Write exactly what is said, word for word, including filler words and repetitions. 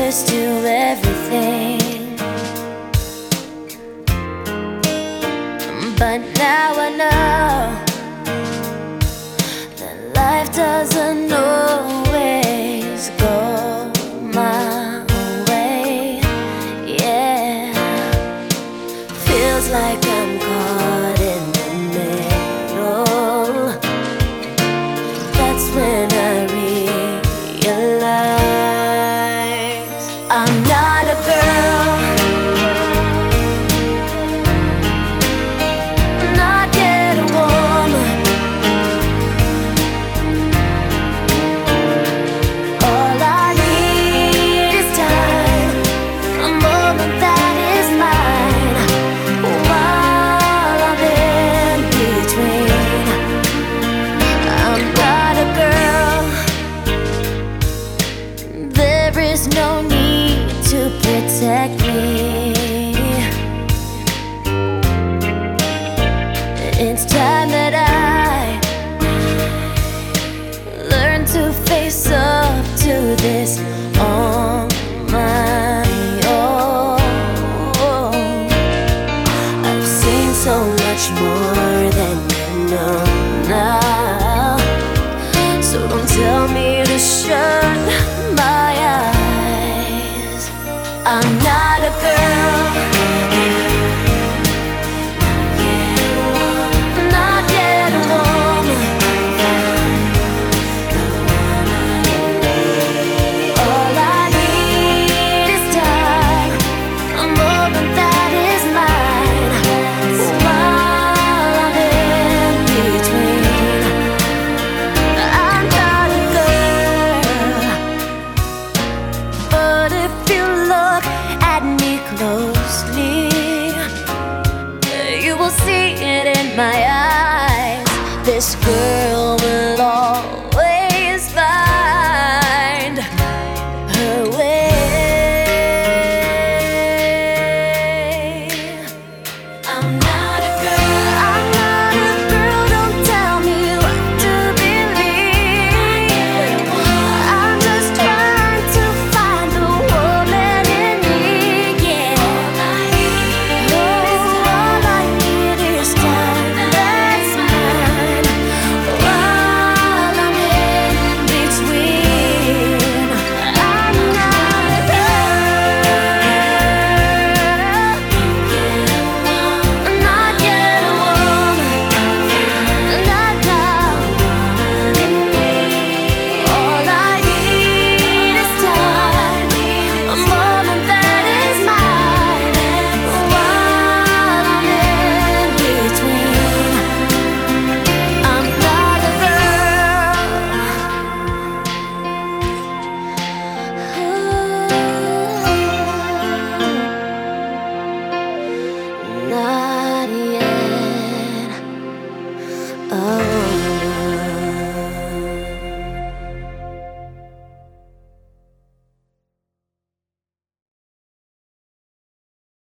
used to everything, but now I know that life doesn't always go my way. Yeah, feels like I'm caught in the middle. That's when I realize I'm not a girl, not yet a woman. All I need is time, a moment that is mine, while I'm in between. I'm not a girl, there is no need to protect me. It's time that I learn to face up to this on my own. I've seen so much more than you know now, so don't tell me